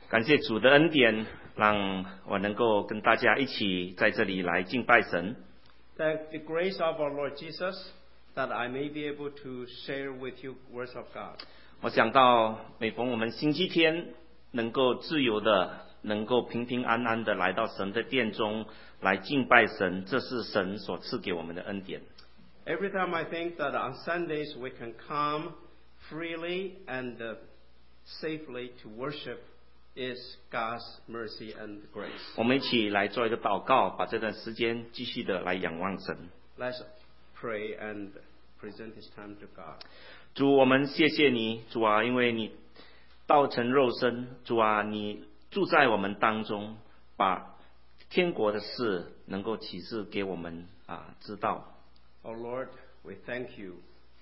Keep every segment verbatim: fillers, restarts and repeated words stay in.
感谢主的恩典，让我能够跟大家一起在这里来敬拜神。 Thank the grace of our Lord Jesus that I may be able to share with you words of God. 我想到每逢我们星期天能够自由的，能够平平安安的来到神的殿中来敬拜神，这是神所赐给我们的恩典。 Every time I think that on Sundays we can come freely and uh, safely to worship is God's mercy and grace. 我们一起来做一个祷告，把这段时间继续的来仰望神。 Let's pray and present this time to God. 主，我们谢谢你，主啊，因为你道成肉身，主啊，你住在我们当中，把天国的事能够启示给我们啊知道。 Oh Lord, we thank you.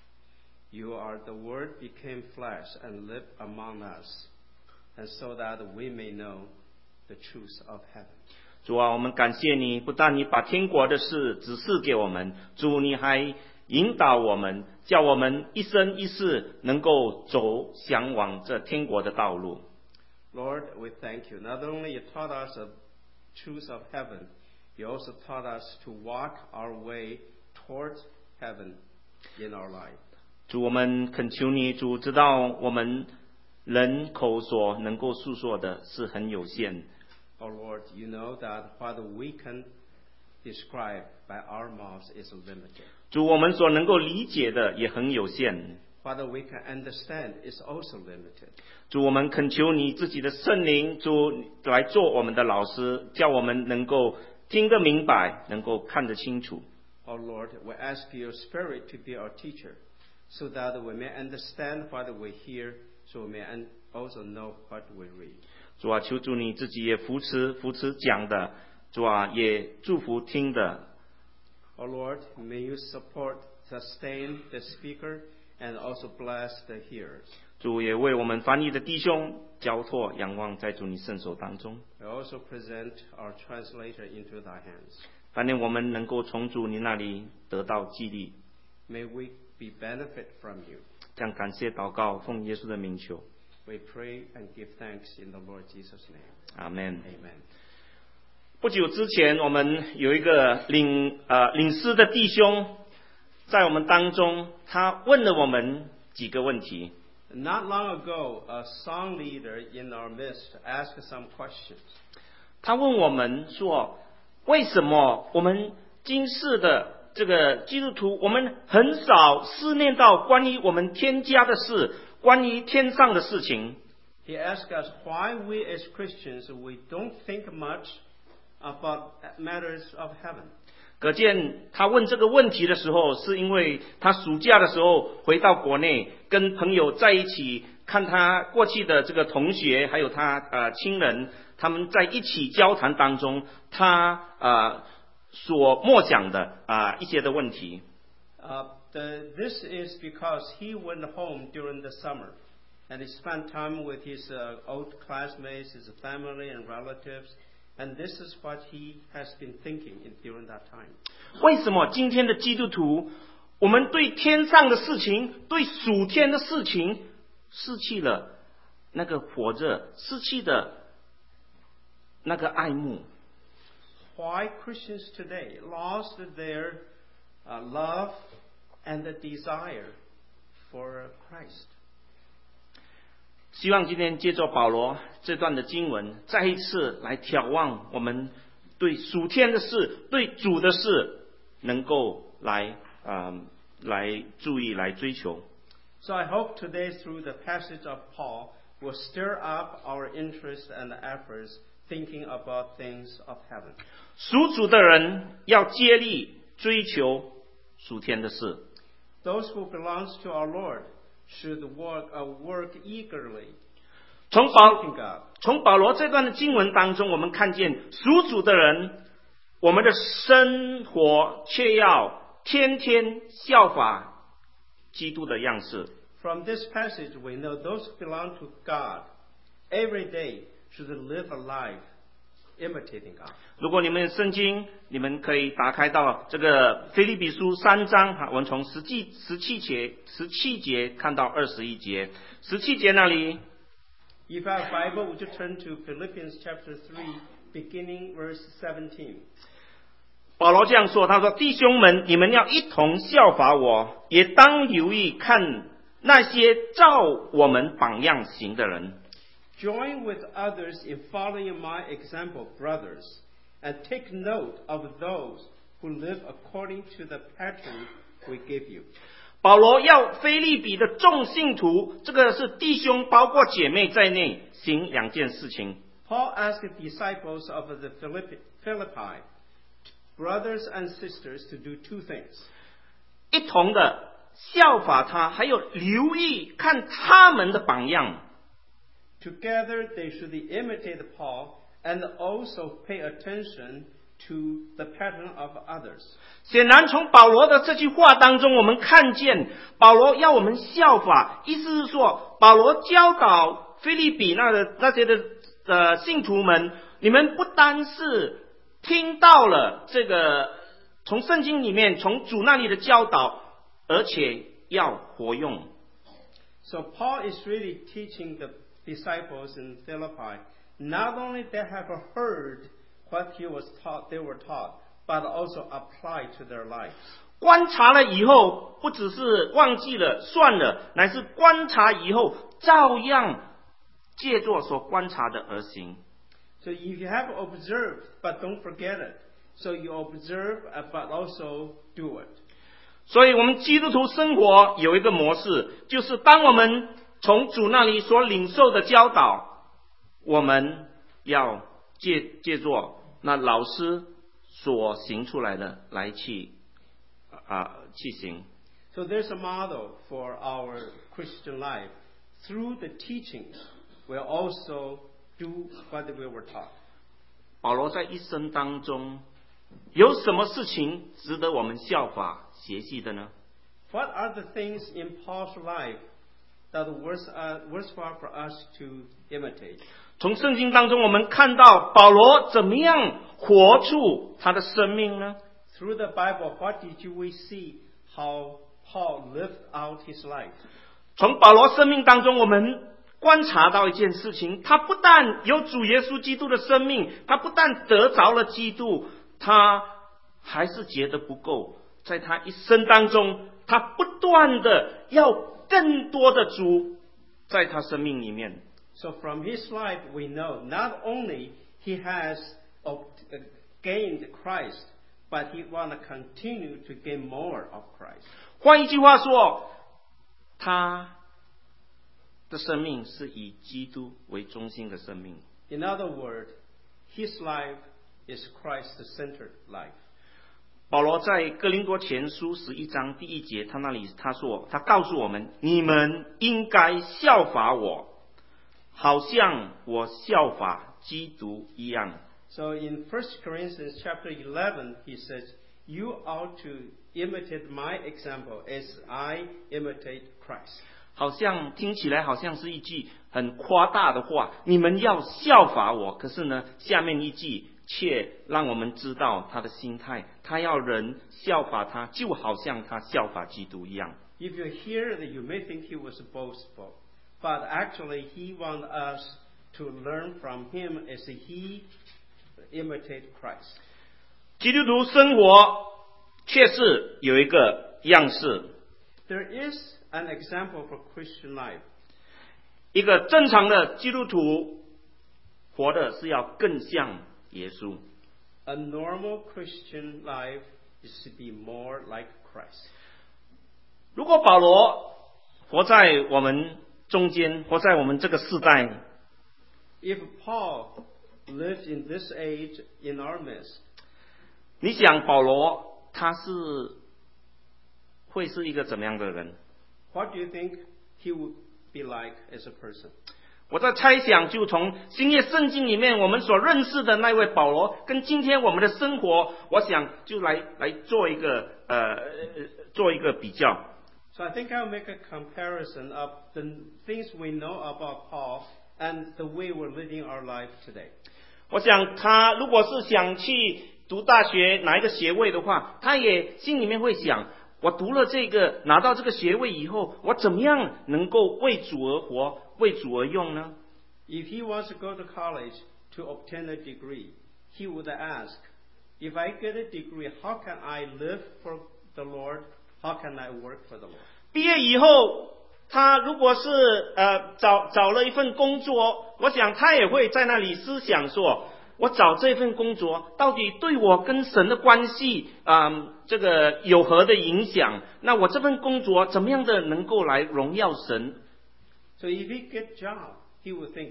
You are the Word became flesh and lived among us, and so that we may know the truth of heaven. 主啊，我们感谢你，不但你把天国的事指示给我们，主，你还引导我们，叫我们一生一世能够走向往这天国的道路。 Lord, we thank you. Not only you taught us the truth of heaven, you also taught us to walk our way towards heaven in our life. 主，我们恳求你，主知道我们人口所能够诉说的是很有限。 Oh Lord, you know that what we can describe by our mouths is limited. 主，我们所能够理解的也很有限。 What we can understand is also limited. 主，我们恳求你自己的圣灵，主来做我们的老师，叫我们能够听得明白，能够看得清楚。 Oh Lord, we ask your Spirit to be our teacher, so that we may understand what we hear, so we may also know what we read. 主啊，求主你自己也扶持扶持讲的，主啊，也祝福听的。 Oh Lord, may you support, sustain the speaker, and also bless the hearers. 主也为我们翻译的弟兄交托仰望在主你圣手当中。 We also present our translator into thy hands. 但愿我们能够从主你那里得到激励。 May we be benefit from you. 这样感谢祷告，奉耶稣的名求。 We pray and give thanks in the Lord Jesus' name. 阿们。 Amen. 不久之前，我们有一个领呃领诗的弟兄在我们当中，他问了我们几个问题。 Not long ago, a song leader in our midst asked some questions. 他问我们说，为什么我们今世的这个基督徒，我们很少思念到关于我们天家的事，关于天上的事情。 He asked us why we as Christians, we don't think much about matters of heaven. 可见他问这个问题的时候，是因为他暑假的时候回到国内，跟朋友在一起，看他过去的这个同学，还有他呃亲人，他们在一起交谈当中，他呃所默想的啊、呃、一些的问题。 Uh, the, this is because he went home during the summer and he spent time with his uh, old classmates, his family and relatives, and this is what he has been thinking in, during that time. 为什么今天的基督徒，我们对天上的事情，对属天的事情，失去了那个火热，失去了那个爱慕？ Why Christians today lost their uh, love and the desire for Christ? 希望今天借着保罗这段的经文，再一次来眺望我们对属天的事、对主的事，能够来啊、呃、来注意、来追求。 So I hope today through the passage of Paul will stir up our interest and efforts thinking about things of heaven. 属主的人要接力追求属天的事。 Those who belongs to our Lord should work, uh, work eagerly 从保 seeking God. 从保罗这段的经文当中，我们看见属主的人，我们的生活却要天天效法基督的样式。 From this passage, we know those who belong to God every day should live a life imitating God. 如果你们有圣经，你们可以打开到这个腓立比书三章哈，我们从十七十七节十七节看到二十一节。十七节那里 If you have a Bible, would you turn to Philippians chapter three, beginning verse seventeen? 保罗这样说，他说：“弟兄们，你们要一同效法我，也当留意看那些照我们榜样行的人。” Join with others in following my example, brothers, and take note of those who live according to the pattern we give you. 保罗要腓立比的众信徒，这个是弟兄包括姐妹在内，行两件事情。 Paul asked the disciples of the Philippi, Philippi, brothers and sisters, to do two things. 一同的效法他，还有留意看他们的榜样。 Together they should imitate Paul and also pay attention to the pattern of others. 显然从保罗的这句话当中，我们看见保罗要我们效法，意思是说，保罗教导腓立比那的那些的呃信徒们，你们不单是听到了这个从圣经里面从主那里的教导，而且要活用。 So Paul is really teaching the disciples in Philippi, not only they have heard what he was taught, they were taught, but also apply to their lives. 观察了以后，不只是忘记了算了，乃是观察以后，照样借着所观察的而行。 So if you have observed, but don't forget it, so you observe, but also do it. 所以我们基督徒生活有一个模式，就是当我们从主那里所领受的教导，我们要借借着那老师所行出来的来去啊去行。 So there's a model for our Christian life. Through the teachings, we'll also do what we were taught. 保罗在一生当中有什么事情值得我们效法学习的呢？ What are the things in Paul's life that was uh, worthwhile for us to imitate? 从圣经当中我们看到保罗怎么样活出他的生命呢？ Through the Bible, what did you, we see how Paul lived out his life? 从保罗生命当中我们观察到一件事情，他不但有主耶稣基督的生命，他不但得着了基督，他还是觉得不够，在他一生当中他不断的要更多的主在他生命里面。 So from his life, we know not only he has gained Christ, but he want to continue to gain more of Christ. 换一句话说，他的生命是以基督为中心的生命。 In other words, his life is Christ-centered life. 保罗在哥林多前书十一章第一节，他那里他说，他告诉我们，你们应该效法我，好像我效法基督一样。 So in First Corinthians chapter eleven, he says, you ought to imitate my example as I imitate Christ. 好像听起来好像是一句很夸大的话，你们要效法我。可是呢，下面一句却让我们知道他的心态，他要人效法他，就好像他效法基督一样。 If you hear that, you may think he was boastful, but actually he wants us to learn from him as he imitate Christ. 基督徒生活确实有一个样式。 There is an example for Christian life. 一个正常的基督徒活的是要更像耶稣。 A normal Christian life is to be more like Christ. 如果保罗活在我们中间，活在我们这个世代， If Paul lived in this age in our midst, 你想保罗他是会是一个怎么样的人？ what do you think he would be like as a person? 我在猜想，就从新约圣经里面我们所认识的那位保罗，跟今天我们的生活，我想就来来做一个呃做一个比较。 So I think I'll make a comparison of the things we know about Paul and the way we're living our life today. 我想他如果是想去读大学拿一个学位的话，他也心里面会想，我读了这个拿到这个学位以后，我怎么样能够为主而活，为主而用呢？ If he wants to go to college to obtain a degree, he would ask, if I get a degree, how can I live for the Lord? How can I work for the Lord? 毕业以后，他如果是呃找找了一份工作，我想他也会在那里思想说，我找这份工作到底对我跟神的关系啊、呃，这个有何的影响？那我这份工作怎么样的能够来荣耀神？ So if he get job, he would think,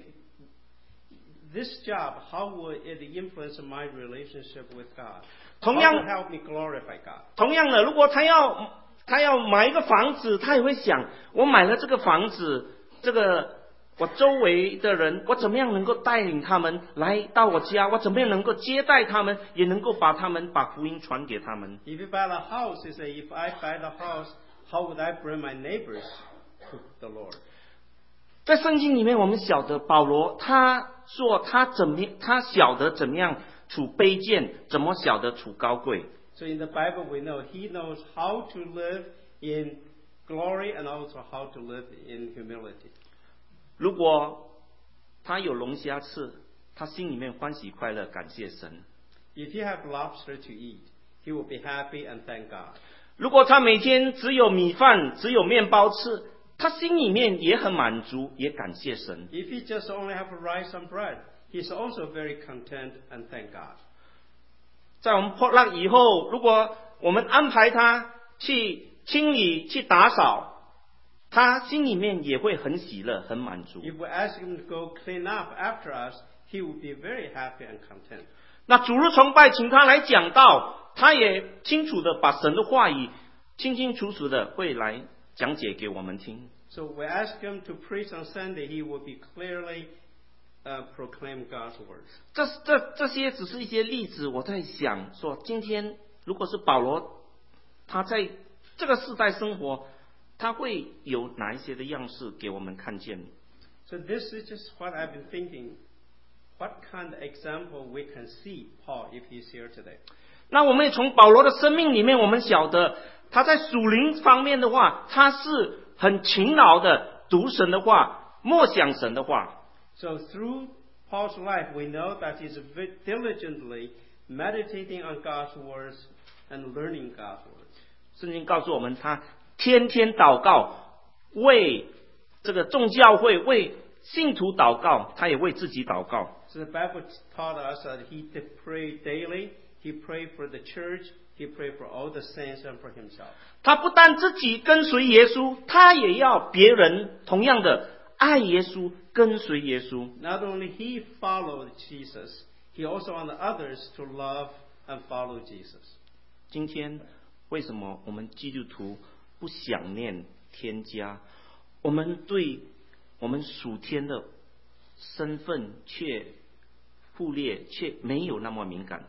this job, how will it influence my relationship with God? 同样 How will help me glorify God? 同样的，如果他要他要买一个房子，他也会想，我买了这个房子，这个我周围的人，我怎么样能够带领他们来到我家？我怎么样能够接待他们，也能够把他们把福音传给他们？ If you buy the house, you say, if I buy the house, how would I bring my neighbors to the Lord? 在圣经里面，我们晓得保罗他说他怎么他晓得怎么样处卑贱，怎么晓得处高贵。 So in the Bible, we know he knows how to live in glory and also how to live in humility. 如果他有龙虾吃，他心里面欢喜快乐，感谢神。 If you have lobster to eat, he will be happy and thank God. 如果他每天只有米饭，只有面包吃，他心里面也很满足，也感谢神。 If he just only have rice and bread, he's also very content and thank God. 在我们破浪以后，如果我们安排他去清理、去打扫，他心里面也会很喜乐、很满足。 If we ask him to go clean up after us, he will be very happy and content. 那主日崇拜请他来讲道，他也清楚的把神的话语清清楚楚的会来讲解给我们听。 So we ask him to preach on Sunday, he will be clearly uh, proclaim God's words. 这这这些只是一些例子，我在想说，今天如果是保罗，他在这个世代生活，他会有哪一些的样式给我们看见？ So this is just what I've been thinking. What kind of example we can see Paul if he's here today? 那我们也从保罗的生命里面，我们晓得他在属灵方面的话，他是很勤劳的读神的话，默想神的话。 So through Paul's life, we know that he's diligently meditating on God's words and learning God's words. 圣经告诉我们，他天天祷告，为这个众教会、为信徒祷告，他也为自己祷告。 So the Bible taught us that he did pray daily. He prayed for the church. He prayed for all the saints and for himself. 他不但自己跟随耶稣，他也要别人同样的爱耶稣，跟随耶稣。 Not only he followed Jesus, he also wanted others to love and follow Jesus. 今天为什么我们基督徒不想念天家？我们对我们属天的身份却忽略，却没有那么敏感。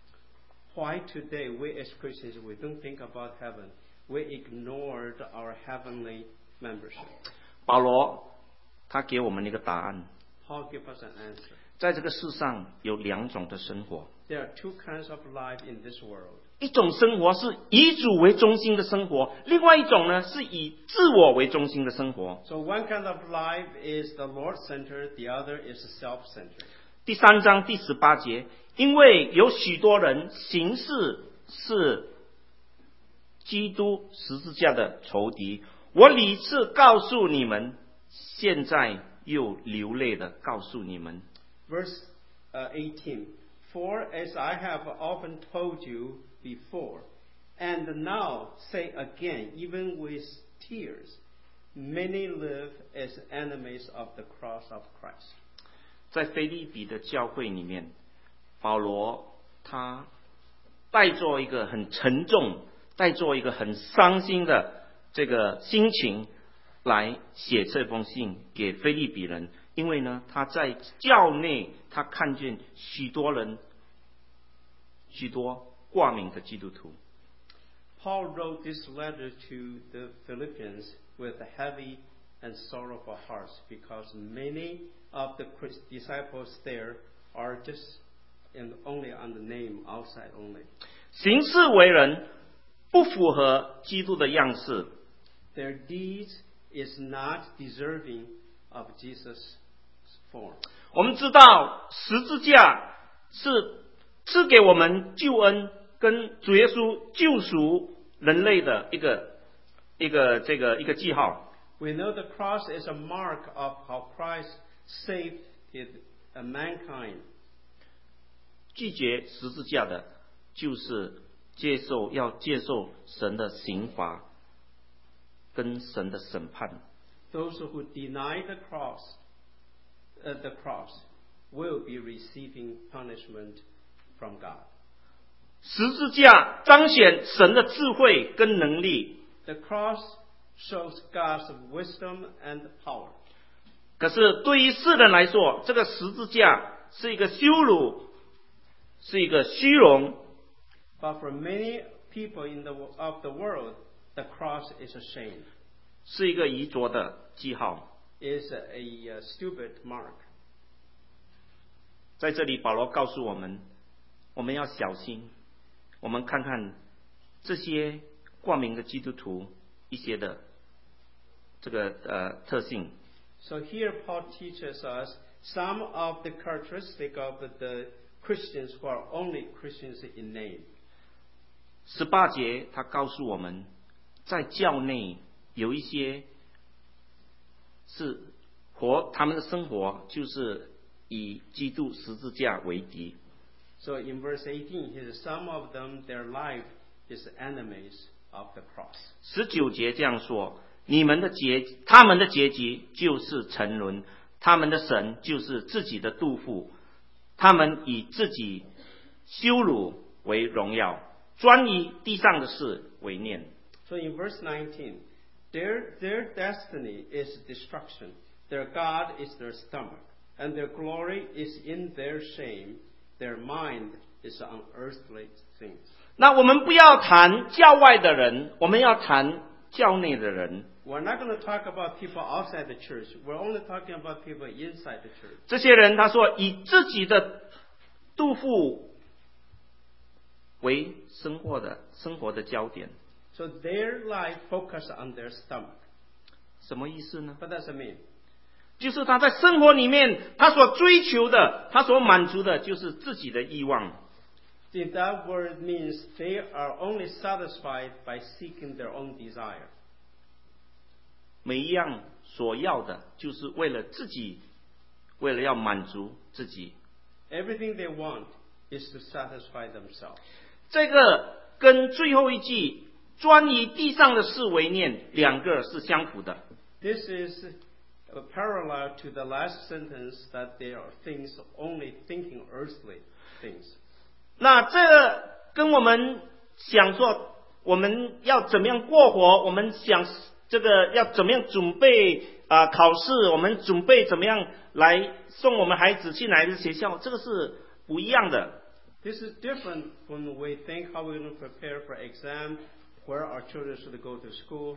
Why today we as Christians, we don't think about heaven. We ignored our heavenly membership. 保罗他给我们一个答案， Paul gave us an answer. 在这个世上有两种的生活， There are two kinds of life in this world. 一种生活是以主为中心的生活，另外一种呢是以自我为中心的生活。 So one kind of life is the Lord-centered, the other is self-centered. 第三章第十八节，因为有许多人行事是基督十字架的仇敌，我屡次告诉你们，现在又流泪的告诉你们。 Verse uh, eighteen. For as I have often told you before, and now say again, even with tears, many live as enemies of the cross of Christ. 在腓立比的教会里面，保罗他带着一个很沉重、带着一个很伤心的这个心情来写这封信给腓立比人，因为呢，他在教内他看见许多人、许多挂名的基督徒。 Paul wrote this letter to the Philippians with heavy and sorrowful hearts because many of the disciples there are just in only on the name outside only. 行事为人不符合基督的样式， Their deeds is not deserving of Jesus' form. 我们知道十字架是赐给我们救恩，跟主耶稣救赎人类的一个一个这个一个记号。 We know the cross is a mark of how Christ saved it, uh, mankind. 拒绝十字架的，就是接受要接受神的刑罚，跟神的审判。 Those who deny the cross, uh, the cross, will be receiving punishment from God. 十字架彰显神的智慧跟能力。 The cross shows God's wisdom and power. 可是对于世人来说，这个十字架是一个羞辱，是一个虚荣。 But for many people in the of the world, the cross is a shame. 是一个愚拙的记号。 Is a, a stupid mark. 在这里，保罗告诉我们，我们要小心。我们看看这些冠名的基督徒一些的这个呃特性。 So here Paul teaches us some of the characteristic of the Christians who are only Christians in name. 十八节他告诉我们，在教内有一些是活，他们的生活就是以基督十字架为敌。 So in verse eighteen, he says, some of them, their life is enemies of the cross. 十九节这样说，你们的结，他们的结局就是沉沦，他们的神就是自己的肚腹，他们以自己羞辱为荣耀，专以地上的事为念。 So in verse nineteen, their, their destiny is destruction. Their God is their stomach, and their glory is in their shame. Their mind is on earthly things. 那我们不要谈教外的人，我们要谈教内的人。 We're not going to talk about people outside the church. We're only talking about people inside the church. 这些人他说以自己的肚腹为生活的生活的焦点。 So their life focus on their stomach. 什么意思呢？ What does it mean? 就是他在生活里面，他所追求的，他所满足的，就是自己的欲望。 See, that word means they are only satisfied by seeking their own desire. 每一样所要的，就是为了自己，为了要满足自己。 Everything they want is to satisfy themselves. 这个跟最后一句专以地上的事为念，两个是相符的。 This is a parallel to the last sentence that they are things only thinking earthly things. 那这个跟我们想说我们要怎么样过活，我们想这个要怎么样准备啊、呃、考试，我们准备怎么样来送我们孩子去哪一个学校，这个是不一样的。 This is different when we think how we're going to prepare for exam, where our children should go to school.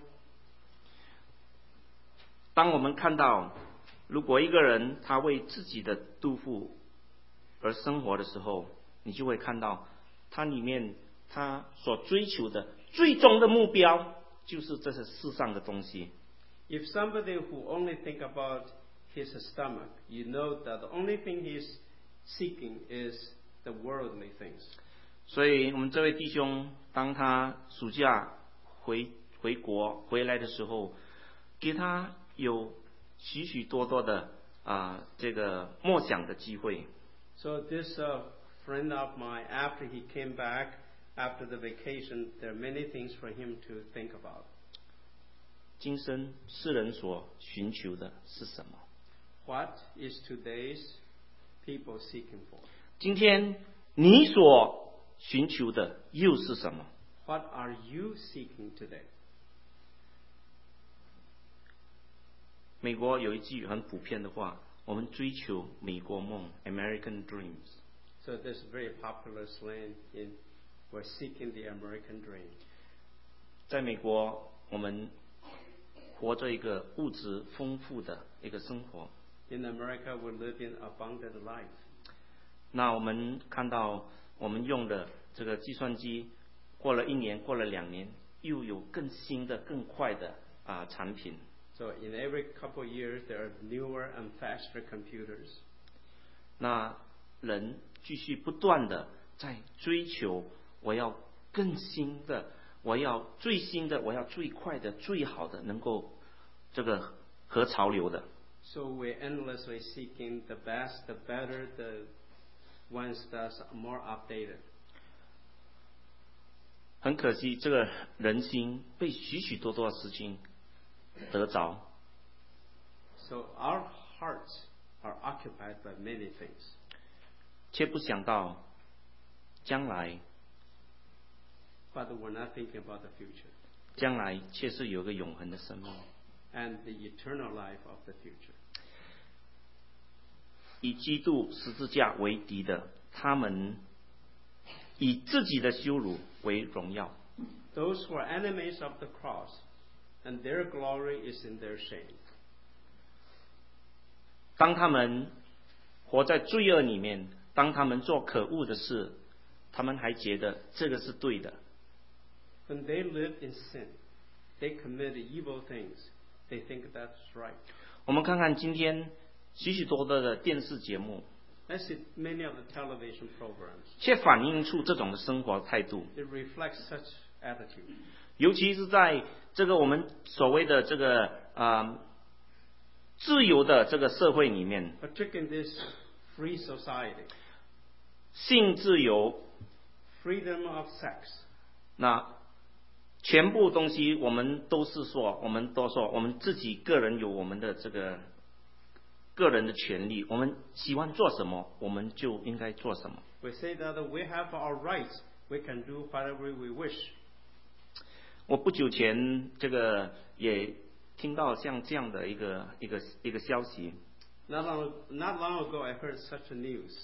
当我们看到，如果一个人他为自己的肚腹而生活的时候，你就会看到，他里面他所追求的最终的目标，就是这些世上的东西。 If somebody who only think about his stomach, you know that the only thing he's seeking is the worldly things. 所以我们这位弟兄，当他暑假回回国回来的时候，给他有许许多多的啊、呃、这个默想的机会。 So this uh, friend of mine, after he came back after the vacation, there are many things for him to think about. 今生世人所寻求的是什么？ What is today's people seeking for? 今天你所寻求的又是什么？ What are you seeking today? 美国有一句很普遍的话，我们追求美国梦 （American Dreams）。 So this is very popular slang in we're seeking the American dream. 在美国，我们活着一个物质丰富的一个生活。 In America, we live in abundant life. 那我们看到我们用的这个计算机，过了一年，过了两年，又有更新的、更快的啊、产品。 So So in every couple of years, there are newer and faster computers. 那人继续不断的在追求，我要更新的，我要最新的，我要最快的、最好的，能够这个合潮流的。 So we're endlessly seeking the best, the better, the ones that's more updated. 很可惜，这个人心被许许多多的事情得着。 So our hearts are occupied by many things. 却不想到将来， But we're not thinking about the future 将来却是有个永恒的生命。 and the eternal life of the future. 以基督十字架为敌的，他们以自己的羞辱为荣耀。 Those who are enemies of the cross, and their glory is in their shame. 当他们活在罪恶里面，当他们做可恶的事，他们还觉得这个是对的。 When they live in sin, they commit evil things. They think that's right. 我们看看今天许许多多的电视节目， Let's see many of the television programs. 却反映出这种的生活态度。 It reflects such attitude. 尤其是在这个我们所谓的这个啊、呃、自由的这个社会里面， Particularly in this free society. 性自由， Freedom of sex. 那全部东西我们都是说，我们都说我们自己个人有我们的这个个人的权利，我们喜欢做什么，我们就应该做什么。 We say that we have our rights. We can do whatever we wish. 我不久前这个也听到像这样的一个一个一个消息， Not long, not long ago, I heard such a news.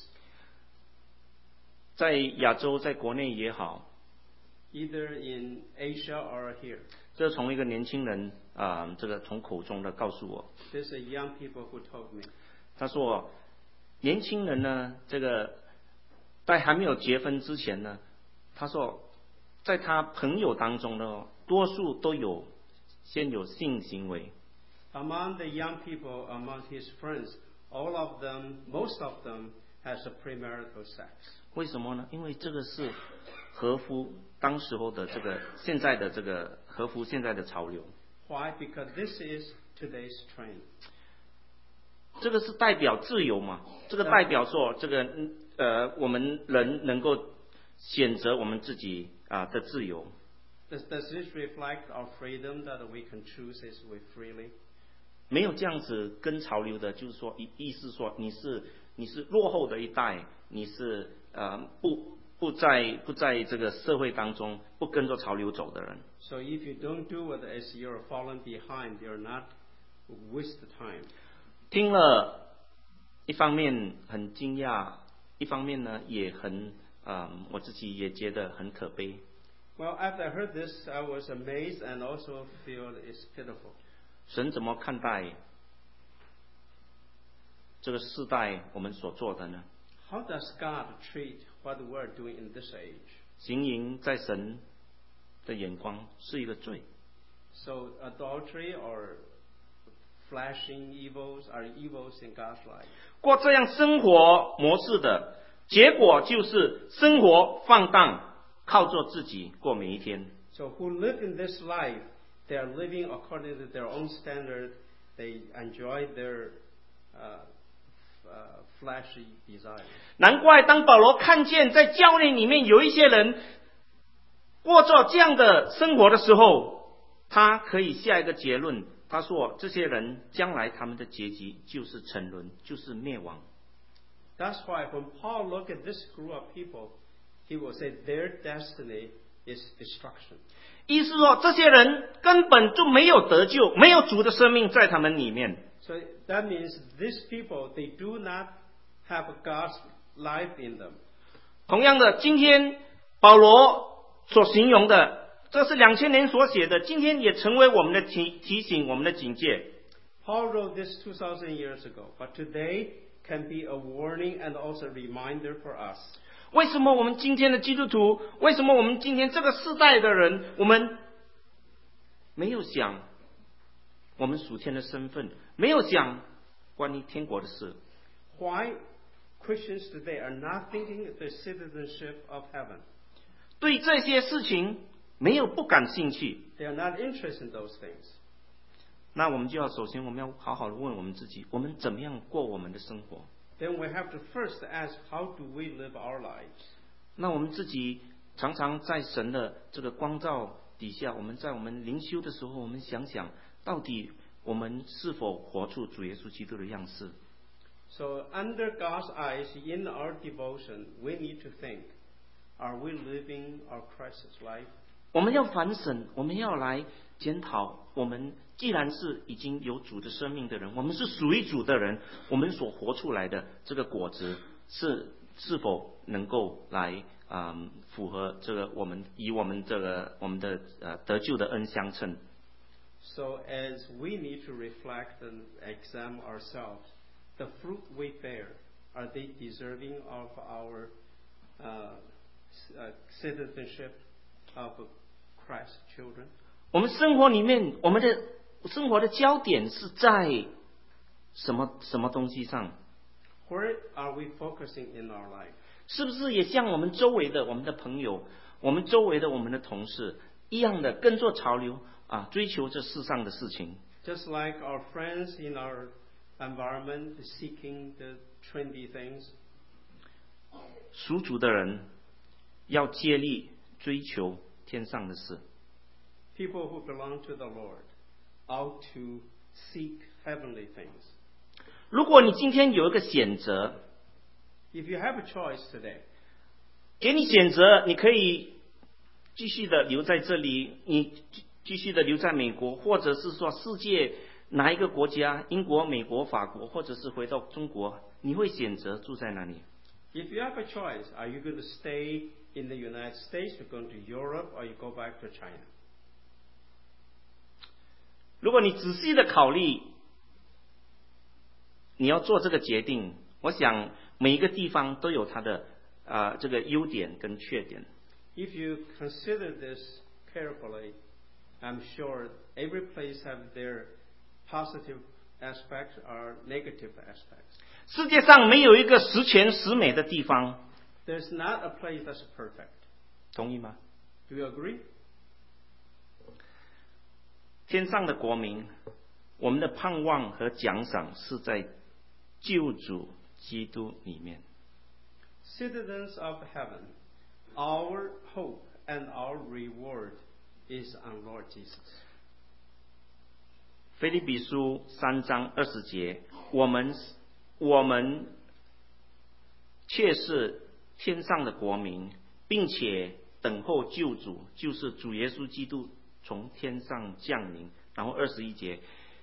在亚洲，在国内也好， Either in Asia or here. 这从一个年轻人啊、呃，这个从口中的告诉我， These are young people who told me. 他说，年轻人呢，这个在还没有结婚之前呢，他说，在他朋友当中呢，多数都有先有性行为。 Among the young people, among his friends, all of them, most of them, has a premarital sex. 为什么呢？因为这个是合乎当时候的这个现在的这个合乎现在的潮流。 Why? Because this is today's trend. 这个是代表自由嘛？这个代表说，这个呃，我们人能够选择我们自己啊、的自由。 Does, does this reflect our freedom that we can choose as we freely? 没有这样子跟潮流的，就是说意意思说你是你是落后的一代，你是呃不不在不在这个社会当中不跟着潮流走的人。 So if you don't do it as you're falling behind, you're not waste the time. 听了，一方面很惊讶，一方面呢也很啊、呃我自己也觉得很可悲。 Well, after I heard this, I was amazed and also feel it's pitiful. 神怎么看待这个世代我们所做的呢？ How does God treat what we're doing in this age? 行淫在神的眼光是一个罪。 So adultery or flashing evils are evils in God's life. 过这样生活模式的结果就是生活放荡，靠着自己过每一天。 So who live in this life, they are living according to their own standard. They enjoy their uh, uh, flashy desires. 难怪当保罗看见在教会里面有一些人过着这样的生活的时候，他可以下一个结论，他说这些人将来他们的结局就是沉沦，就是灭亡。 That's why when Paul looked at this group of people, he will say their destiny is destruction. 意思说这些人根本就没有得救，没有主的生命在他们里面。 So that means these people, they do not have God's life in them. 同样的，今天保罗所形容的，这是两千年所写的，今天也成为我们的提提醒，我们的警戒。 Paul wrote this two thousand years ago, but today can be a warning and also a reminder for us. 为什么我们今天的基督徒，为什么我们今天这个世代的人，我们没有想我们属天的身份，没有讲关于天国的事。 Why Christians today are not thinking the citizenship of heaven? 对这些事情没有不感兴趣， They are not interested in those things. 那我们就要首先我们要好好的问我们自己，我们怎么样过我们的生活？ Then we have to first ask, how do we live our lives? 那我们自己常常在神的这个光照底下，我们在我们灵修的时候，我们想想到底我们是否活出主耶稣基督的样式？ So under God's eyes, in our devotion, we need to think, are we living our Christ's life? 我们要反省，我们要来检讨。我们既然是已经有主的生命的人，我们是属于主的人，我们所活出来的这个果子是是否能够来啊、嗯、符合这个我们以我们这个我们的呃得救的恩相称。 So as we need to reflect and examine ourselves, the fruit we bear, are they deserving of our uh, uh, citizenship of Christ's children? 我们生活里面，我们的生活的焦点是在什么什么东西上？ Where are we focusing in our life? 是不是也像我们周围的我们的朋友，我们周围的我们的同事一样的跟着潮流啊，追求这世上的事情？ Just like our friends in our environment seeking the trendy things, 属主的人要竭力追求天上的事。 people who belong to the Lord ought to seek heavenly things. 如果你今天有一个选择， If you have a choice today, 给你选择，你可以继续的留在这里，你继续的留在美国，或者是说世界哪一个国家，英国、美国、法国，或者是回到中国，你会选择住在哪里？ if you have a choice, are you going to stay in the United States, you're going to Europe, or you go back to China? 如果你仔细的考虑，你要做这个决定，我想每一个地方都有它的啊、呃、这个优点跟缺点。 If you consider this carefully, I'm sure every place have their positive aspects or negative aspects. 世界上没有一个十全十美的地方， There's not a place that's perfect. 同意吗？ Do you agree? 天上的国民，我们的盼望和奖赏是在救主基督里面。 Citizens of heaven, our hope and our reward is on Lord Jesus. 腓立比书三章二十节，我们我们却是天上的国民，并且等候救主，就是主耶稣基督从天上降临。然后二十一节，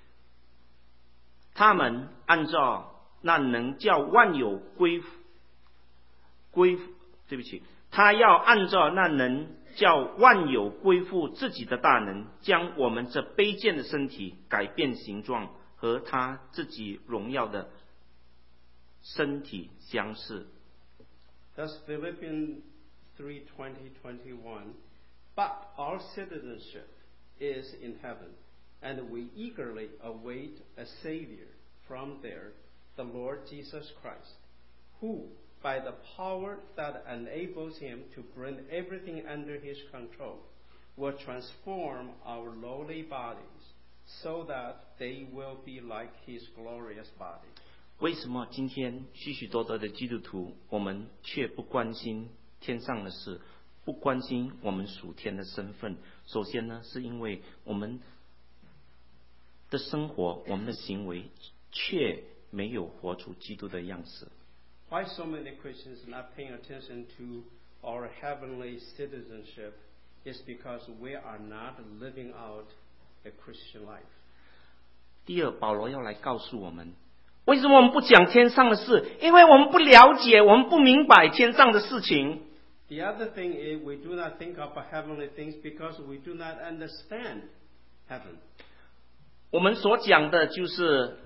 他们按照那能叫万有归归对不起，他要按照那能叫万有归附自己的大能，将我们这卑贱的身体改变形状，和他自己荣耀的身体相似。 That's Philippians three twenty twenty-one. But our citizenship is in heaven, and we eagerly await a Savior from there, the Lord Jesus Christ, who, by the power that enables him to bring everything under his control, will transform our lowly bodies so that they will be like his glorious body. 为什么今天许许多多的基督徒，我们却不关心天上的事，不关心我们属天的身份？首先呢，是因为我们的生活，我们的行为却没有活出基督的样式。 Why so many Christians are not paying attention to our heavenly citizenship is because we are not living out a Christian life. 第二，保罗要来告诉我们，为什么我们不讲天上的事？因为我们不了解，我们不明白天上的事情。 The other thing is we do not think of heavenly things because we do not understand heaven. 我们所讲的就是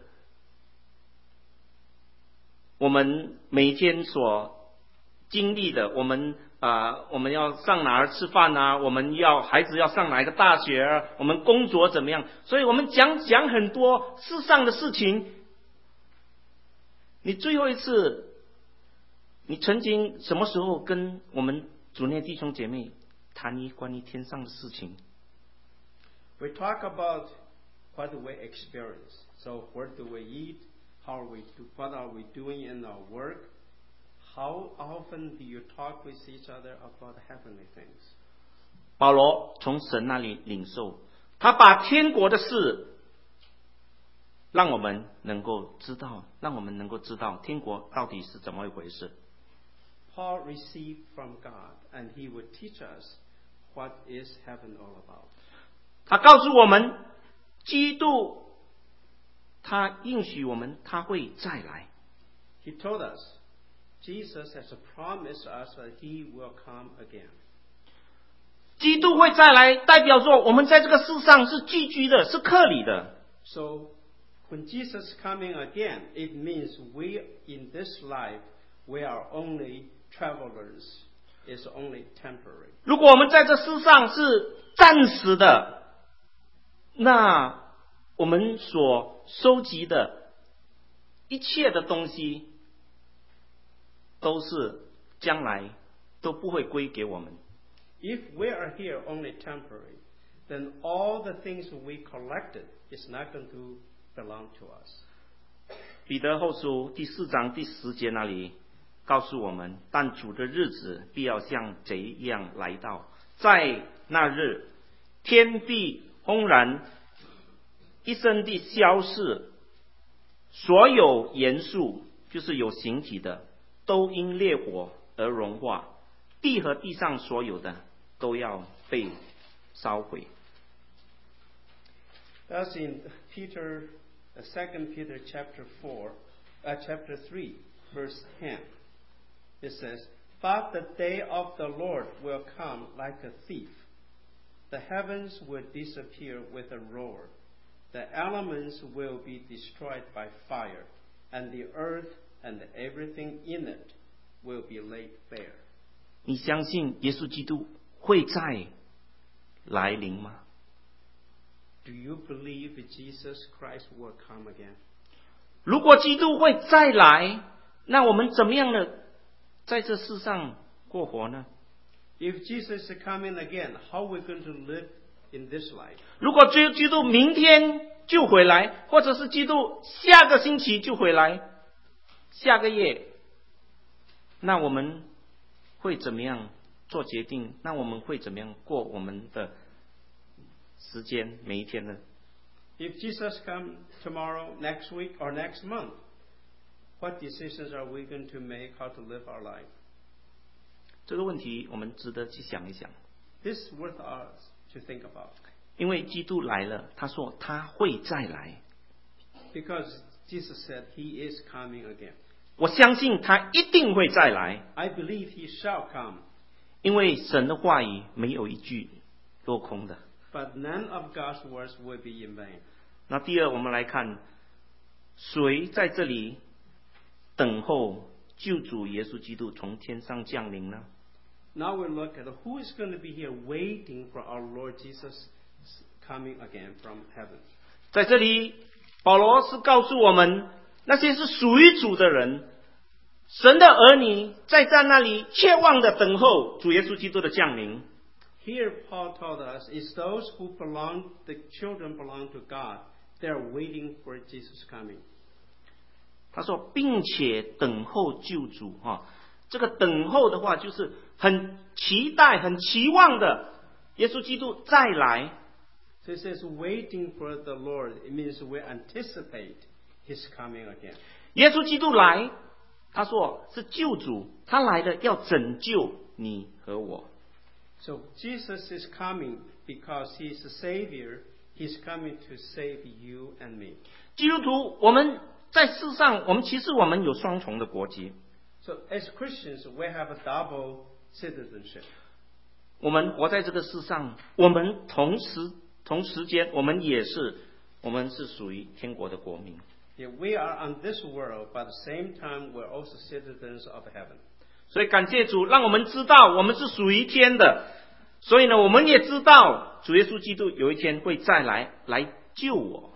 我们每天所经历的，我们啊、呃，我们要上哪儿吃饭啊？我们要孩子要上哪一个大学啊？我们工作怎么样？所以我们讲讲很多世上的事情。你最后一次，你曾经什么时候跟我们主内弟兄姐妹谈一关于天上的事情？ We talk about what we experience. So where do we eat? How are we do, what are we doing in our work? How often do you talk with each other about heavenly things? 保罗从神那里领受，他把天国的事让我们能够知道，让我们能够知道天国到底是怎么一回事。 Paul received from God, and he would teach us what is heaven all about. 他告诉我们，基督他应许我们，他会再来。 He told us, Jesus has promised us that he will come again. 基督会再来，代表说我们在这个世上是寄居的，是客旅的。 So when Jesus is coming again, it means we in this life we are only travelers. It's only temporary. 如果我们在这世上是暂时的，那我们所收集的一切的东西，都是将来都不会归给我们。 If we are here only temporary, then all the things we collected is not going to belong to us. 彼得后书第四章第十节那里告诉我们，但主的日子必要像贼一样来到，在那日，天地轰然，一声地消逝，所有元素就是有形体的，都因烈火而融化，地和地上所有的都要被烧毁。 That's in Peter, uh, Second Peter chapter four, uh, chapter three, verse ten. It says, "But the day of the Lord will come like a thief. The heavens will disappear with a roar. The elements will be destroyed by fire, and the earth and everything in it will be laid bare." 你相信耶稣基督会再来临吗？ Do you believe Jesus Christ will come again? 如果基督会再来，那我们怎么样的在这世上过活呢？ If Jesus is coming again, how are we going to live in this life? 如果基督明天就回来，或者是基督下个星期就回来，下个月，那我们会怎么样做决定？那我们会怎么样过我们的时间每一天呢？ If Jesus comes tomorrow, next week, or next month, what decisions are we going to make how to live our life? 这个问题我们值得去想一想。 This is worth us to think about. 因为基督来了，他说他会再来。 Because Jesus said he is coming again. 我相信他一定会再来， I believe he shall come. 因为神的话语没有一句落空的。 But none of God's words will be in vain. 那第二，我们来看谁在这里等候救主耶稣基督从天上降临呢？ Now we look at who is going to be here waiting for our Lord Jesus coming again from heaven. 在这里，保罗是告诉我们，那些是属于主的人，神的儿女，在在那里切望的等候主耶稣基督的降临。 Here Paul told us, it's those who belong, the children belong to God. They are waiting for Jesus coming. 他说，并且等候救主哈，这个等候的话，就是很期待、很期望的，耶稣基督再来。 So it says waiting for the Lord. It means we anticipate his coming again. 耶稣基督来，他说是救主，他来了要拯救你和我。 So Jesus is coming because he is a Savior. He's coming to save you and me. 基督徒，我们在世上，我们其实我们有双重的国籍。 So as Christians, we have a double citizenship. 我们活在这个世上，我们同时同时间，我们也是，我们是属于天国的国民。 Yeah, we are on this world, but at the same time, we're also citizens of heaven. 所以感谢主，让我们知道我们是属于天的。所以呢，我们也知道主耶稣基督有一天会再来来救我。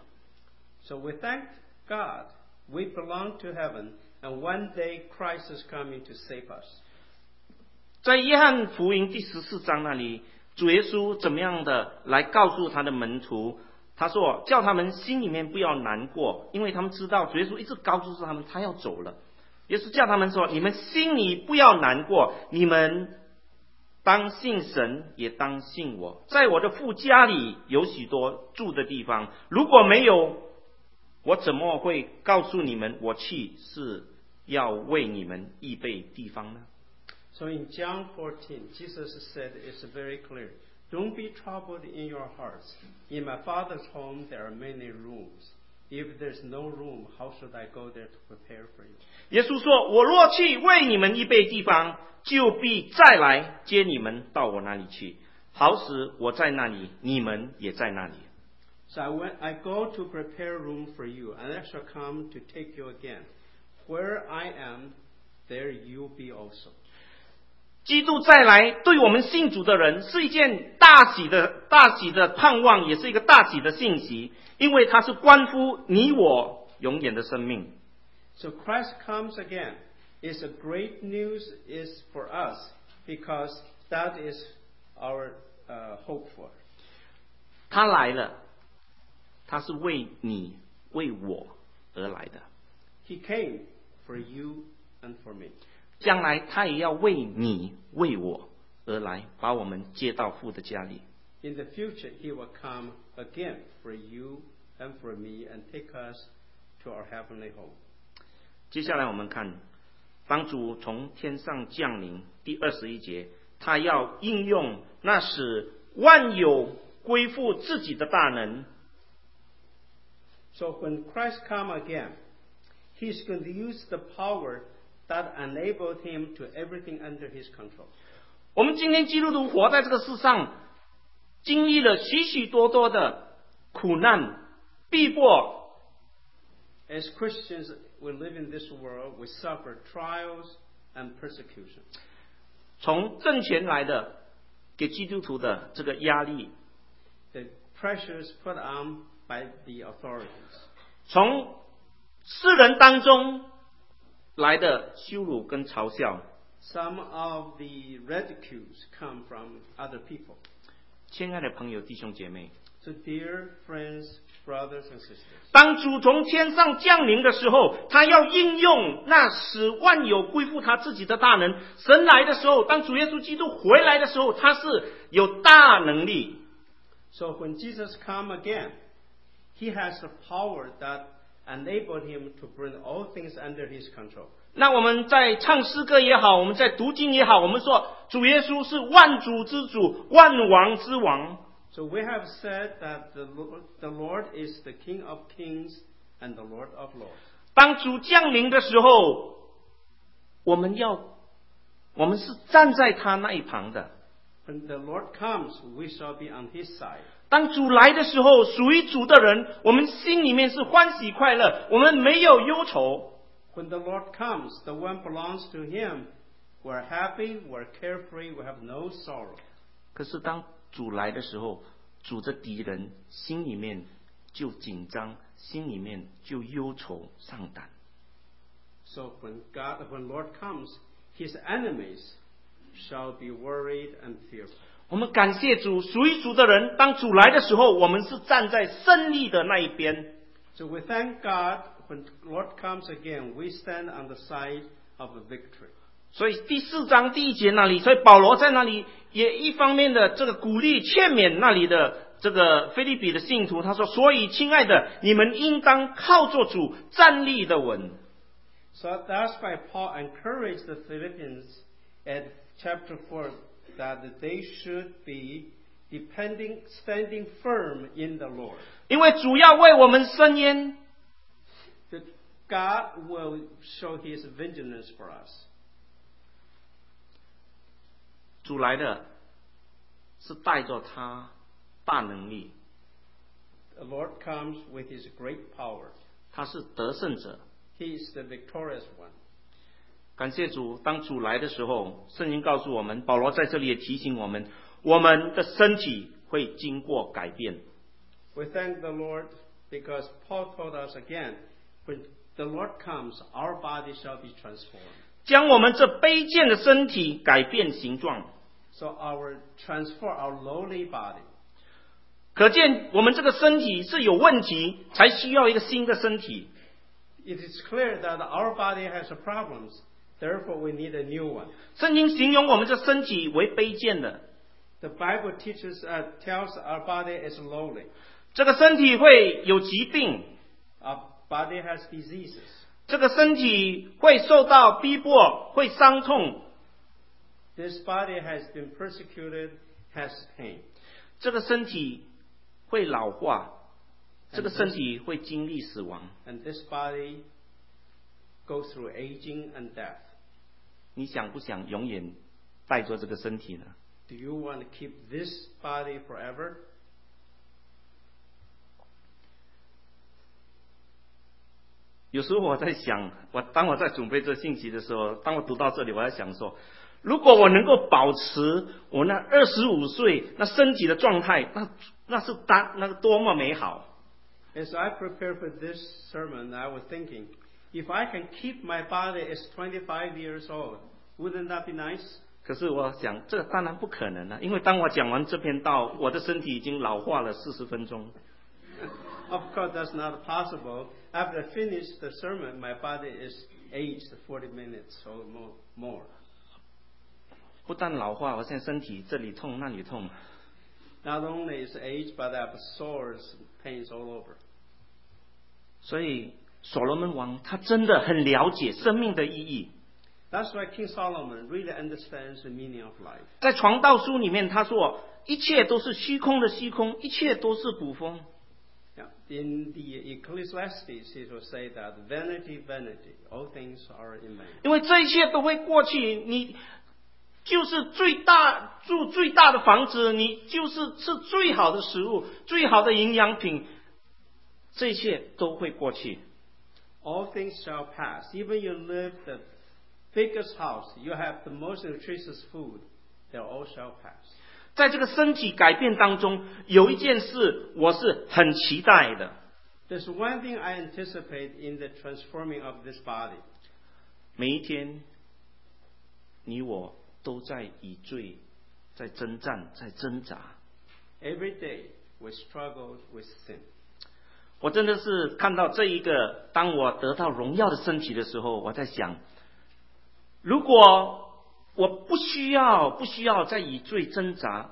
So we thank God. We belong to heaven, and one day Christ is coming to save us. 在约翰福音第十四章那里，主耶稣怎么样的来告诉他的门徒？他说，叫他们心里面不要难过，因为他们知道主耶稣一直告诉他们他要走了。耶稣叫他们说，你们心里不要难过，你们当信神，也当信我。在我的父家里有许多住的地方，如果没有，我怎么会告诉你们，我去是要为你们预备地方呢？ So in John fourteen, Jesus said, it's very clear. Don't be troubled in your hearts. In my Father's home there are many rooms. If there's no room, how should I go there to prepare for you? 耶稣说，我若去为你们预备地方，就必再来接你们到我那里去，好使我在那里，你们也在那里。 So I, went, I go to prepare room for you, and I shall come to take you again. Where I am, there you'll be also. 基督再来对我们信主的人是一件大喜的大喜的盼望，也是一个大喜的信息，因为它是关乎你我永远的生命。 So Christ comes again. It's a great news is for us because that is our uh, hope for. 他来了，他是为你为我而来的。 He came for you and for me. 将来他也要为你为我而来，把我们接到父的家里。 In the future, He will come again for you and for me and take us to our heavenly home. 接下来我们看，当主从天上降临，第二十一节，他要应用那使万有归附自己的大能。 So when Christ come again, He's going to use the power that enabled Him to everything under His control. 我们今天基督徒活在这个世上，经历了许许多多的苦难、逼迫。 As Christians, we live in this world, we suffer trials and persecution. 从政权来的给基督徒的这个压力， The pressures put on by the authorities. 从世人当中来的羞辱跟嘲笑。 Some of the ridicules come from other people. 亲爱的朋友、弟兄姐妹， So dear friends, brothers and sisters, 当主从天上降临的时候，他要应用那使万有归附他自己的大能。神来的时候，当主耶稣基督回来的时候，他是有大能力。 so when Jesus come again, He has the power that enabled Him to bring all things under His control. 那我们在唱诗歌也好，我们在读经也好，我们说主耶稣是万主之主，万王之王。 So we have said that the Lord, the Lord is the King of kings and the Lord of lords. 当主降临的时候，我们要，我们是站在他那一旁的。 When the Lord comes, we shall be on His side. 当主来的时候，属于主的人，我们心里面是欢喜快乐，我们没有忧愁。 When the Lord comes, the one belongs to Him. We're happy, we're carefree, we have no sorrow. 可是当主来的时候，主的敌人心里面就紧张，心里面就忧愁上胆。 So when God, when Lord comes, His enemies shall be worried and fearful. 我们感谢主，属于主的人，当主来的时候，我们是站在胜利的那一边。 So we thank God when Lord comes again, we stand on the side of the victory. 所以第四章第一节那里，所以保罗在那里也一方面的这个鼓励劝勉那里的这个腓立比的信徒，他说：“所以亲爱的，你们应当靠着主站立的稳。” So that's why Paul encouraged the Philippians at chapter four that they should be depending, standing firm in the Lord. 因为主要为我们伸冤， That God will show His vengeance for us. 主来的是带着他大能力， The Lord comes with His great power. 他是得胜者。 He is the victorious one. 感谢主，当主来的时候，圣经告诉我们，保罗在这里也提醒我们，我们的身体会经过改变。 We thank the Lord because Paul told us again, when the Lord comes, our body shall be transformed. 将我们这卑贱的身体改变形状。 So our transform our lowly body. 可见我们这个身体是有问题，才需要一个新的身体。 It is clear that our body has problems, therefore we need a new one. 圣经形容我们这身体为卑贱的。 The Bible teaches, uh, tells our body is lowly. 这个身体会有疾病。 Our body has diseases. 这个身体会受到逼迫，会伤痛。 This body has been persecuted, has pain. 这个身体会老化，这个身体会经历死亡。 And this body goes through aging and death. 你想不想永远带着这个身体呢？ Do you want to keep this body forever? 有时候我在想，我当我在准备这信息的时候，当我读到这里，我在想说，如果我能够保持我那二十五岁那身体的状态，那那是当那个多么美好。 As I prepared for this sermon, I was thinking, if I can keep my body as twenty-five years old, wouldn't that be nice? 可是我想，这当然不可能了，因为当我讲完这篇道，我的身体已经老化了四十分钟。 Of course, that's not possible. After I finish the sermon, my body is aged forty minutes or more. more. 不但老化，我现在身体这里痛那里痛。 Not only is age, but I have sores, pains all over. 所以所罗门王他真的很了解生命的意义。 That's why King Solomon really understands the meaning of life. 在传道书里面，他说一切都是虚空的虚空，一切都是捕风。 Yeah. In the Ecclesiastes, it will say that vanity, vanity, all things are in vain. 因为这一切都会过去，你就是最大住最大的房子，你就是吃最好的食物、最好的营养品，这一切都会过去。 All things shall pass. Even you live the biggest house, you have the most nutritious food, they all shall pass. 在这个身体改变当中，有一件事我是很期待的。 There's one thing I anticipate in the transforming of this body. 每一天，你我都在以罪，在征战，在挣扎。 Every day we struggle with sin. 我真的是看到这一个，当我得到荣耀的身体的时候，我在想，如果我不需要，不需要再以罪挣扎。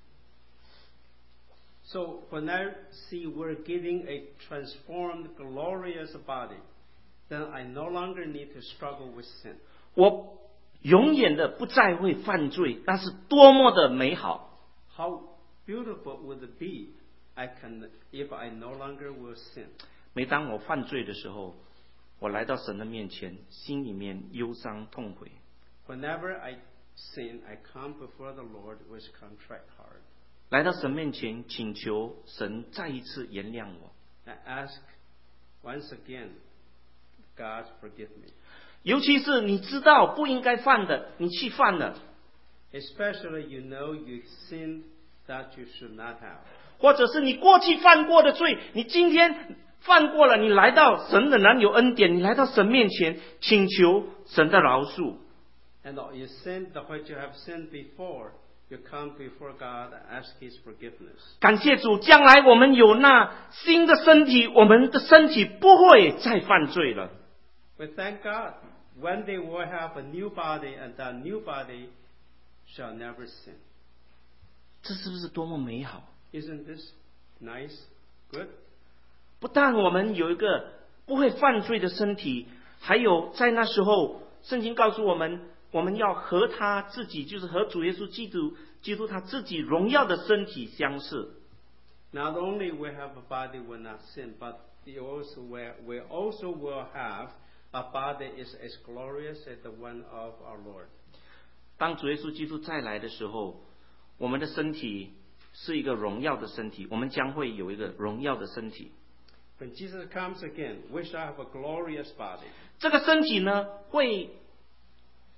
So when I see we're getting a transformed, glorious body, then I no longer need to struggle with sin. 我永远的不再会犯罪，那是多么的美好。 How beautiful would it be I can, if I no longer will sin? 每当我犯罪的时候，我来到神的面前，心里面忧伤痛悔。 Whenever I sin, I come before the Lord with contrite heart. 来到神面前，请求神再一次原谅我。 I ask once again, God forgive me. 尤其是你知道不应该犯的，你去犯了。 Especially you know you sinned that you should not have. 或者是你过去犯过的罪，你今天犯过了，你来到神的仍有恩典，你来到神面前，请求神的饶恕。 And you sinned what you have sinned before, you come before God and ask His forgiveness. 感谢主，将来我们有那新的身体，我们的身体不会再犯罪了。 We thank God. One day we'll have a new body, and that new body shall never sin. 这是不是多么美好？ Isn't this nice? Good? 不但我们有一个不会犯罪的身体，还有在那时候，圣经告诉我们，我们要和他自己，就是和主耶稣基督、基督他自己荣耀的身体相似。 Not only we have a body will not sin, but we also will, we also will have a body is as glorious as the one of our Lord. 当主耶稣基督再来的时候，我们的身体是一个荣耀的身体，我们将会有一个荣耀的身体。 When Jesus comes again, we shall have a glorious body. 这个身体呢，会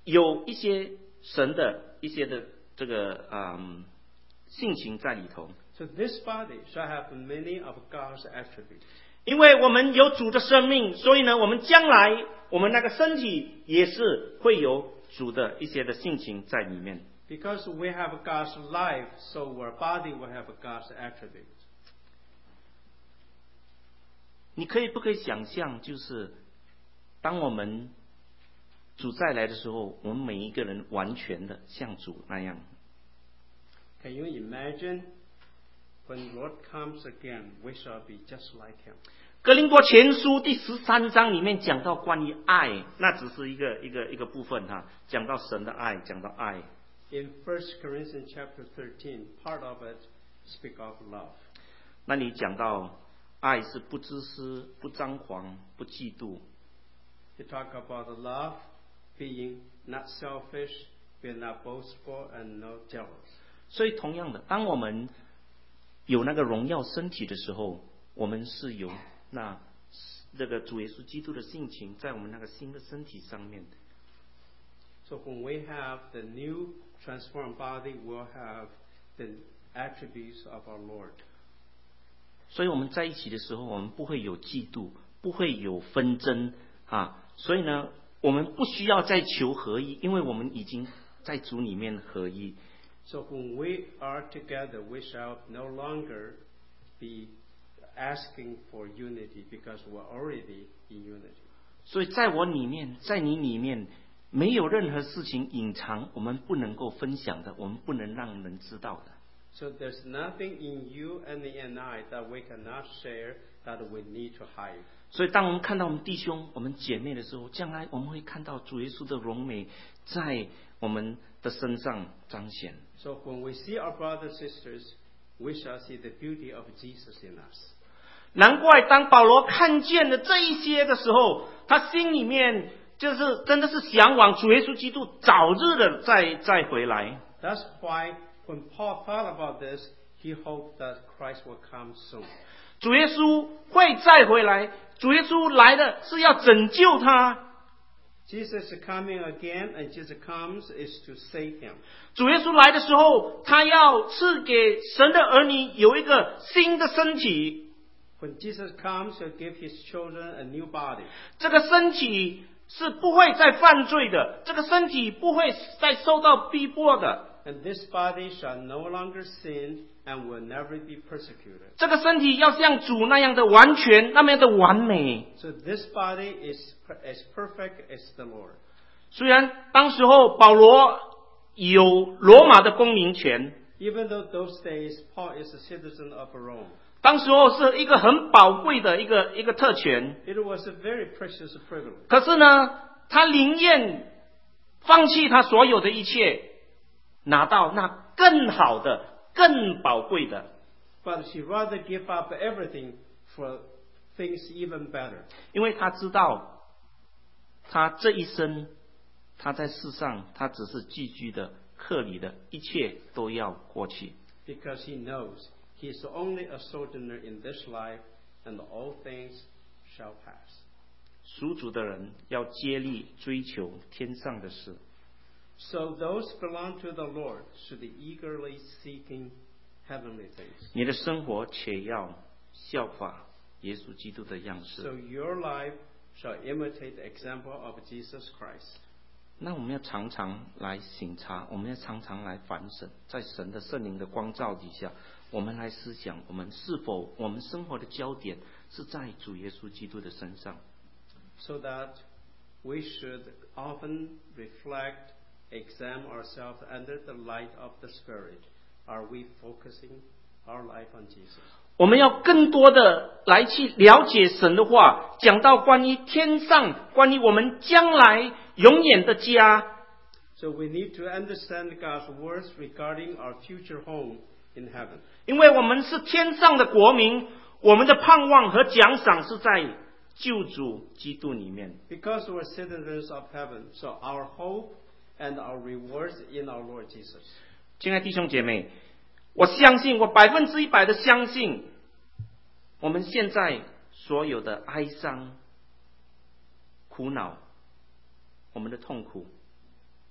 有一些神的一些的这个嗯性情在里头。 So this body shall have many of God's attributes. 因为我们有主的生命，所以呢，我们将来我们那个身体也是会有主的一些的性情在里面。 Because we have God's life, so our body will have God's attributes. 你可以不可以想象，就是当我们主再来的时候，我们每一个人完全的像主那样。 Can you imagine when Lord comes again, we shall be just like Him? 哥林多前书第十三章里面讲到关于爱，那只是一个一个一个部分哈，讲到神的爱，讲到爱。 In First Corinthians chapter thirteen, part of it speak of love. 那你讲到爱是不自私、不张狂、不嫉妒。 You talk about love being not selfish, being not boastful, and not jealous. 所以同样的，当我们有那个荣耀身体的时候，我们是有那这个主耶稣基督的性情在我们那个新的身体上面。 So when we have the new transformed body, we'll have the attributes of our Lord. 所以我们在一起的时候，我们不会有嫉妒，不会有纷争啊。所以呢，我们不需要再求合一，因为我们已经在主里面合一。 So when we are together, we shall no longer be asking for unity because we're already in unity. 所以在我里面，在你里面，没有任何事情隐藏，我们不能够分享的，我们不能让人知道的。 So there's nothing in you and in I that we cannot share, that we need to hide. 所以当我们看到我们弟兄、我们姐妹的时候，将来我们会看到主耶稣的荣美在我们的身上彰显。 So when we see our brothers and sisters, we shall see the beauty of Jesus in us. 难怪当保罗看见了这一些的时候，他心里面就是真的是向往主耶稣基督早日的再再回来。 That's why when Paul thought about this, he hoped that Christ will come soon. 主耶稣会再回来，主耶稣来的是要拯救他。 Jesus is coming again, and Jesus comes is to save him. 主耶稣来的时候，他要赐给神的儿女有一个新的身体。 When Jesus comes, he'll give his children a new body. 这个身体是不会再犯罪的，这个身体不会再受到逼迫的。 And this body shall no longer sin and will never be persecuted. 这个身体要像主那样的完全，那么样的完美。 So this body is as perfect as the Lord. 虽然当时候保罗有罗马的公民权， Even though those days Paul is a citizen of Rome. 当时候是一个很宝贵的一个一个特权。 It was a very precious privilege. 可是呢，他宁愿放弃他所有的一切，拿到那更好的、更宝贵的。 But she rather give up everything for things even better. 因为他知道，他这一生，他在世上，他只是寄居的、客旅的，一切都要过去。 Because he knows he is only a sojourner in this life, and all things shall pass. 属主的人要竭力追求天上的事。 So those belong to the Lord should be eagerly seeking heavenly things. 你的生活且要效法耶稣基督的样 So 式。 your life shall imitate the example of Jesus Christ. 那我们要常常来省察，我们要常常来反省，在神的圣灵的光照底下，我们来思想，我们是否我们生活的焦点是在主耶稣基督的身上。 So that we should often reflect, examine ourselves under the light of the Spirit. Are we focusing our life on Jesus? 我们要更多的来去了解神的话，讲到关于天上，关于我们将来永远的家。 So we need to understand God's words regarding our future home in heaven. 因为我们是天上的国民，我们的盼望和奖赏是在救主基督里面。 Because we're citizens of heaven, so our hope and our rewards in our Lord Jesus. 亲爱的弟兄姐妹，我相信，我百分之一百的相信，我们现在所有的哀伤、苦恼、我们的痛苦，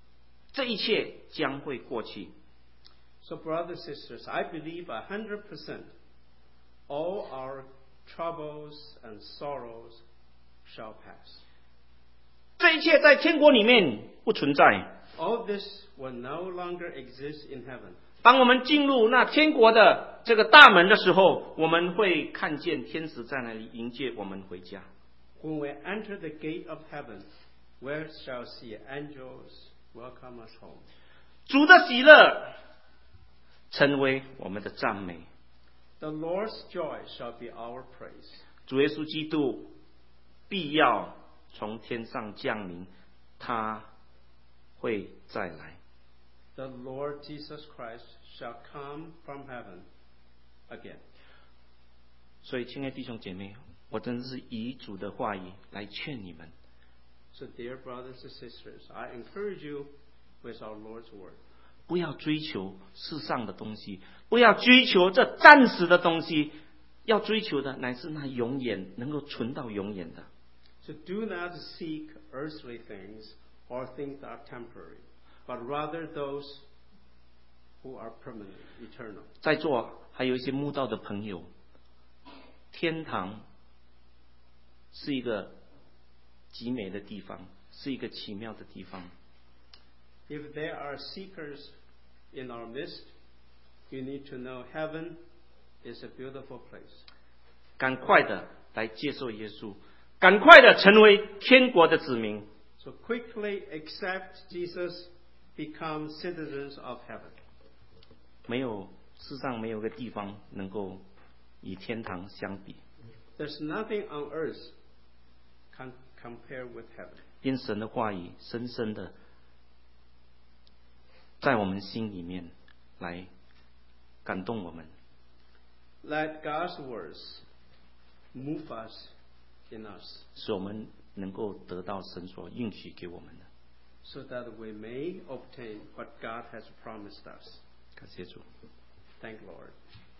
这一切将会过去。 So, brothers and sisters, I believe a hundred percent all our troubles and sorrows shall pass. 这一切在天国里面不存在。 All this will no longer exist in heaven. 当我们进入那天国的这个大门的时候，我们会看见天使在那里迎接我们回家。 When we enter the gate of heaven, we shall see angels welcome us home. 主的喜乐成为我们的赞美。 The Lord's joy shall be our praise. 主耶稣基督必要从天上降临，他会再来。 The Lord Jesus Christ shall come from heaven again. 所以，亲爱的弟兄姐妹，我真的是以主的话语来劝你们。 So, dear brothers and sisters, I encourage you with our Lord's word. 不要追求世上的东西，不要追求这暂时的东西，要追求的乃是那永远能够存到永远的。 So do not seek earthly things or things that are temporary, but rather those who are permanent, eternal. 在座还有一些慕道的朋友，天堂是一个极美的地方，是一个奇妙的地方。 If there are seekers in our midst, you need to know heaven is a beautiful place. 赶快的来接受耶稣，赶快的成为天国的子民。 So quickly accept Jesus, become citizens of heaven. 没有世上没有个地方能够与天堂相比。 There's nothing on earth can compare with heaven. 因神的话语深深的在我们心里面来感动我们。 Let God's words move us in us, 使我们能够得到神所应许给我们的。 so that we may obtain what God has promised us. 感谢主。 Thank Lord.